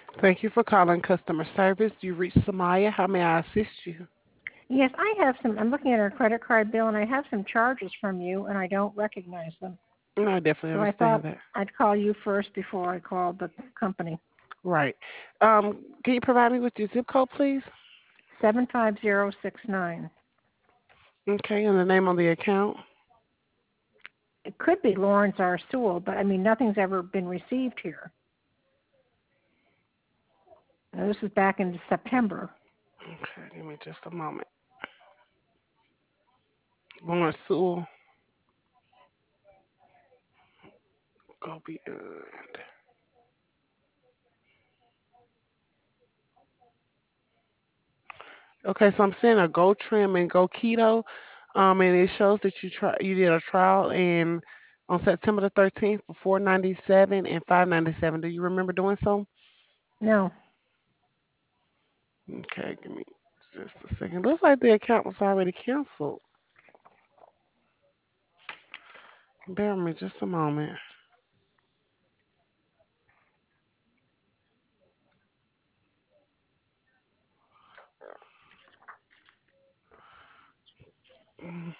Thank you for calling customer service. You reached Samaya. How may I assist you? Yes, I have some. I'm looking at our credit card bill, and I have some charges from you, and I don't recognize them. No, I definitely So I understand thought that. I'd call you first before I called the company. Right. Can you provide me with your zip code, please? 75069. Okay, and the name on the account. It could be Lawrence R. Sewell, but I mean, nothing's ever been received here. Now, this is back in September. Okay, give me just a moment. Lawrence Sewell, go beyond. Okay, so I'm seeing a Go Trim and Go Keto. And it shows that you did a trial in on September the 13th for 497 and 597. Do you remember doing so? No, Okay, give me just a second. Looks like the account was already canceled. Bear with me just a moment. Mm,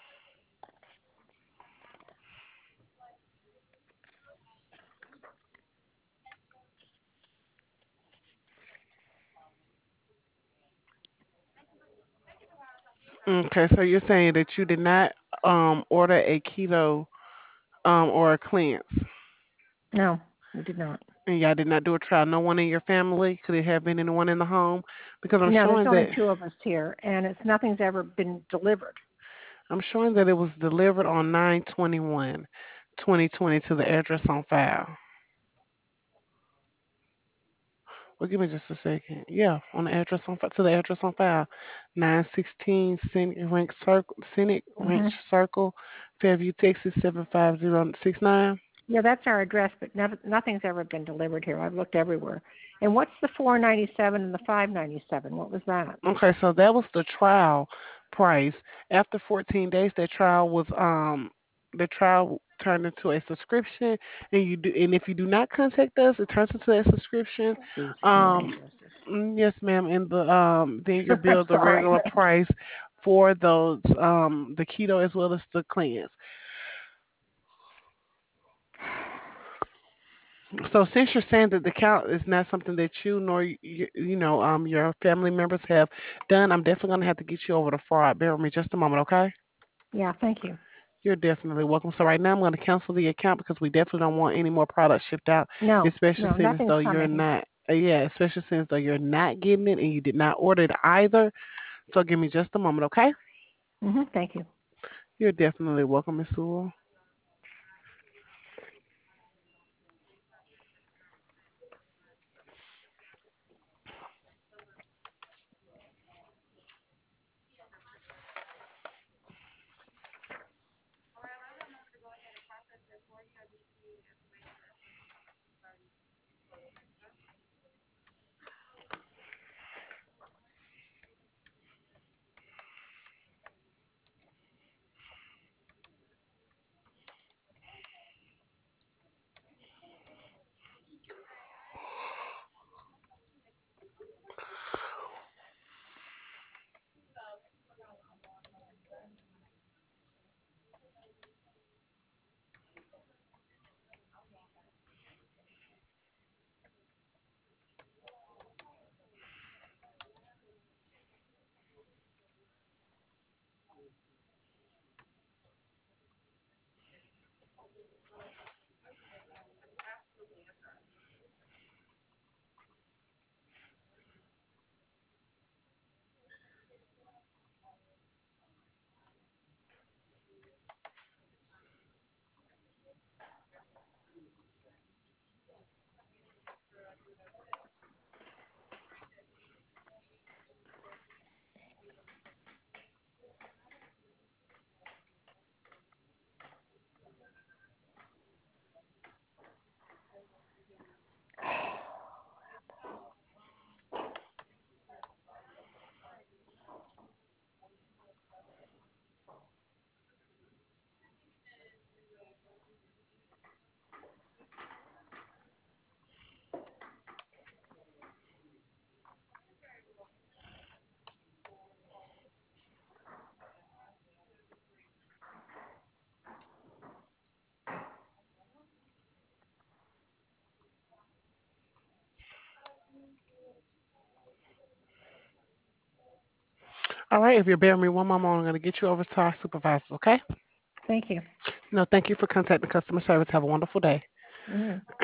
Okay, so you're saying that you did not order a keto or a cleanse, no, we did not. and y'all did not do a trial. No one in your family, could it have been anyone in the home? Because No, there's only two of us here, and nothing's ever been delivered. I'm showing that it was delivered on 9/21/2020 to the address on file. Well, give me just a second. Yeah, on the address on to the address on file, 916 Scenic Hmm. Ranch Circle, Fairview, Texas 75069. Yeah, that's our address, but nothing's ever been delivered here. I've looked everywhere. And what's the 497 and the 597? What was that? Okay, so that was the trial price. After 14 days, the trial turned into a subscription, and if you do not contact us, it turns into a subscription. These email Um, addresses. yes, ma'am, and then your bill That's the all right. regular price for those the keto as well as the cleanse. So since you're saying that the count is not something that you nor your family members have done, I'm definitely gonna have to get you over the fraud. Bear with me just a moment, okay? Yeah, thank you. You're definitely welcome. So right now I'm going to cancel the account because we definitely don't want any more products shipped out, No, especially no, since nothing's though you're coming here. not. Yeah, especially since though you're not getting it and you did not order it either. So give me just a moment, okay? Thank you. You're definitely welcome, Miss Sewell. All right, if you'll bear me one moment, I'm going to get you over to our supervisors, okay? Thank you. No, thank you for contacting customer service. Have a wonderful day. Mm.